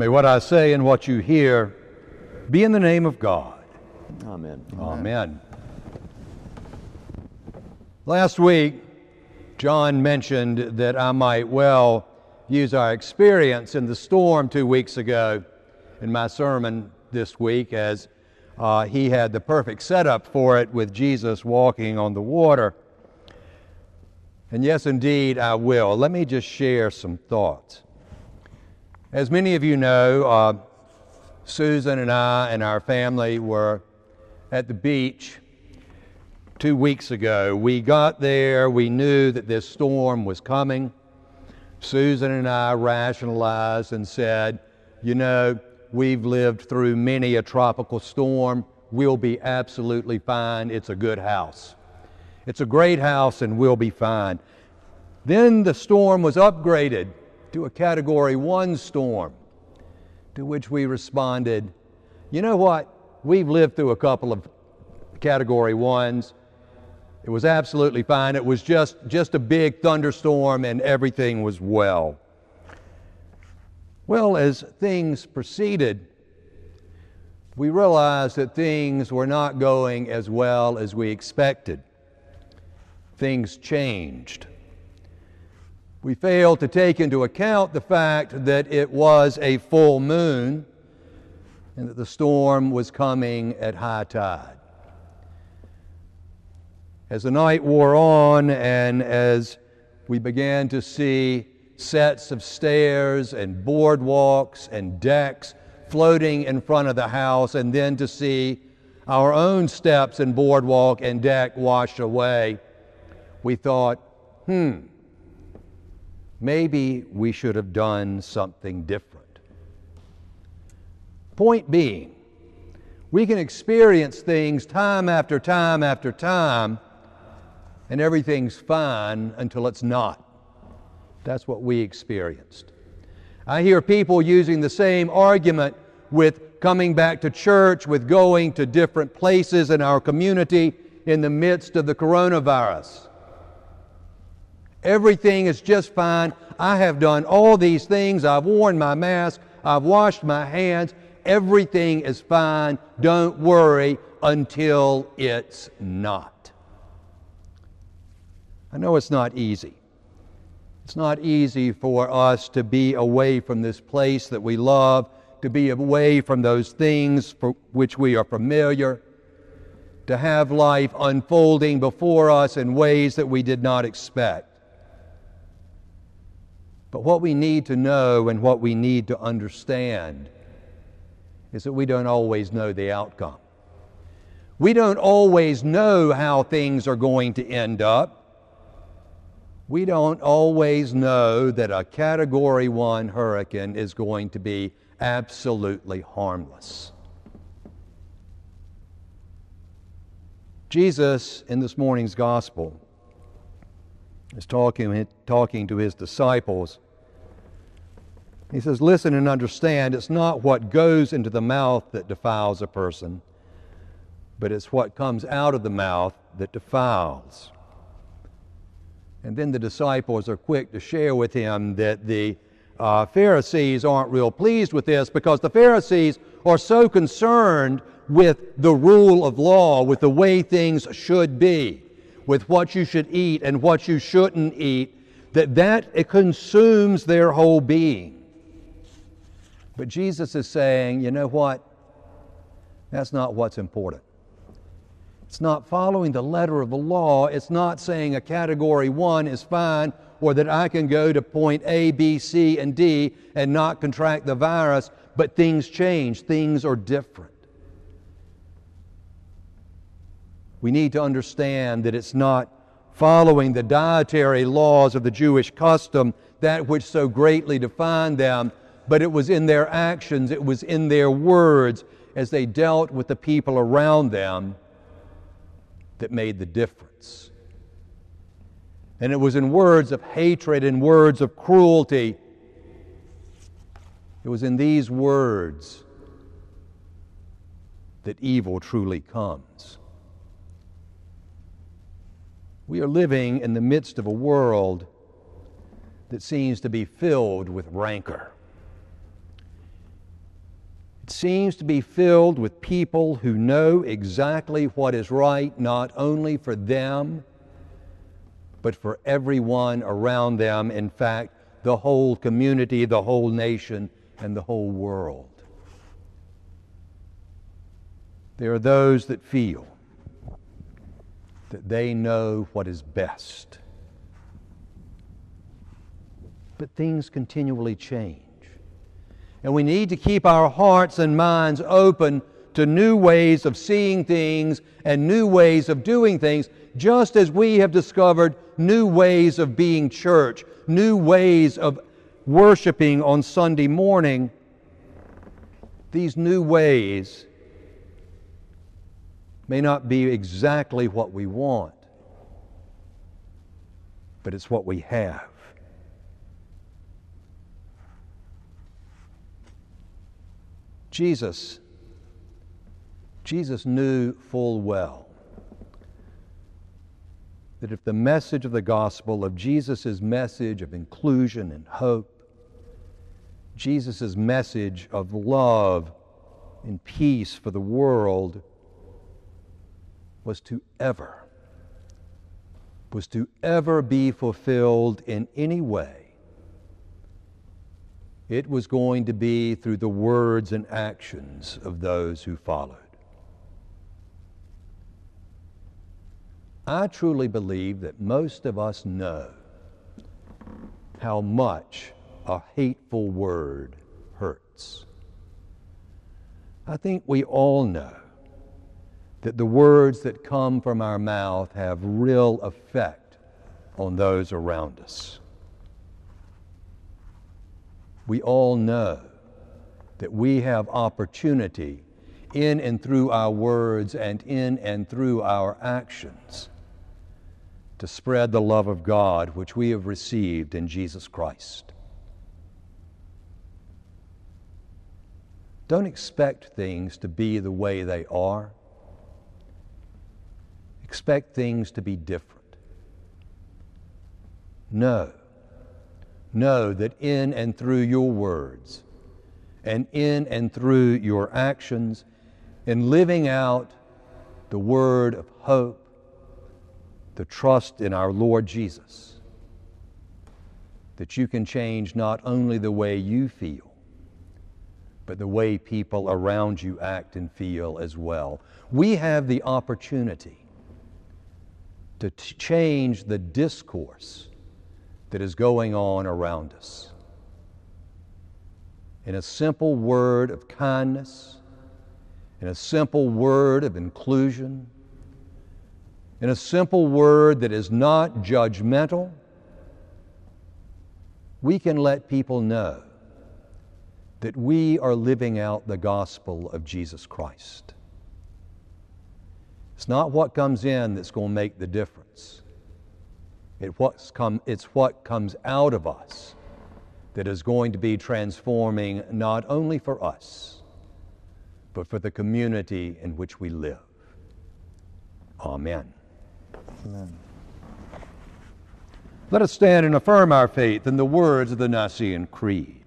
May what I say and what you hear be in the name of God. Amen. Amen. Last week, John mentioned that I might well use our experience in the storm 2 weeks ago in my sermon this week, as he had the perfect setup for it with Jesus walking on the water. And yes, indeed, I will. Let me just share some thoughts. As many of you know, Susan and I and our family were at the beach 2 weeks ago. We got there, we knew that this storm was coming. Susan and I rationalized and said, you know, we've lived through many a tropical storm. We'll be absolutely fine. It's a good house. It's a great house and we'll be fine. Then the storm was upgraded to a Category 1 storm, to which we responded, you know what? We've lived through a couple of Category 1s. It was absolutely fine. It was just a big thunderstorm and everything was well. Well, as things proceeded, we realized that things were not going as well as we expected. Things changed. We failed to take into account the fact that it was a full moon and that the storm was coming at high tide. As the night wore on and as we began to see sets of stairs and boardwalks and decks floating in front of the house, and then to see our own steps and boardwalk and deck washed away, we thought, maybe we should have done something different. Point being, we can experience things time after time after time, and everything's fine until it's not. That's what we experienced. I hear people using the same argument with coming back to church, with going to different places in our community in the midst of the coronavirus. Everything is just fine. I have done all these things. I've worn my mask. I've washed my hands. Everything is fine. Don't worry, until it's not. I know it's not easy. It's not easy for us to be away from this place that we love, to be away from those things for which we are familiar, to have life unfolding before us in ways that we did not expect. But what we need to know and what we need to understand is that we don't always know the outcome. We don't always know how things are going to end up. We don't always know that a Category 1 hurricane is going to be absolutely harmless. Jesus, in this morning's gospel, is talking to his disciples. He says, listen and understand, it's not what goes into the mouth that defiles a person, but it's what comes out of the mouth that defiles. And then the disciples are quick to share with him that the Pharisees aren't real pleased with this, because the Pharisees are so concerned with the rule of law, with the way things should be, with what you should eat and what you shouldn't eat, that it consumes their whole being. But Jesus is saying, you know what? That's not what's important. It's not following the letter of the law. It's not saying a Category 1 is fine, or that I can go to point A, B, C, and D and not contract the virus, but things change. Things are different. We need to understand that it's not following the dietary laws of the Jewish custom, that which so greatly defined them, but it was in their actions, it was in their words as they dealt with the people around them that made the difference. And it was in words of hatred, in words of cruelty. It was in these words that evil truly comes. We are living in the midst of a world that seems to be filled with rancor. It seems to be filled with people who know exactly what is right, not only for them, but for everyone around them. In fact, the whole community, the whole nation, and the whole world. There are those that feel that they know what is best. But things continually change. And we need to keep our hearts and minds open to new ways of seeing things and new ways of doing things, just as we have discovered new ways of being church, new ways of worshiping on Sunday morning. These new ways may not be exactly what we want, but it's what we have. Jesus knew full well that if the message of the gospel, of Jesus' message of inclusion and hope, Jesus' message of love and peace for the world was to ever be fulfilled in any way, it was going to be through the words and actions of those who followed. I truly believe that most of us know how much a hateful word hurts. I think we all know that the words that come from our mouth have real effect on those around us. We all know that we have opportunity in and through our words and in and through our actions to spread the love of God which we have received in Jesus Christ. Don't expect things to be the way they are. Expect things to be different. Know that in and through your words and in and through your actions, in living out the word of hope, the trust in our Lord Jesus, that you can change not only the way you feel, but the way people around you act and feel as well. We have the opportunity to change the discourse that is going on around us. In a simple word of kindness, in a simple word of inclusion, in a simple word that is not judgmental, we can let people know that we are living out the gospel of Jesus Christ. It's not what comes in that's going to make the difference. It's what comes out of us that is going to be transforming not only for us, but for the community in which we live. Amen. Amen. Let us stand and affirm our faith in the words of the Nicene Creed.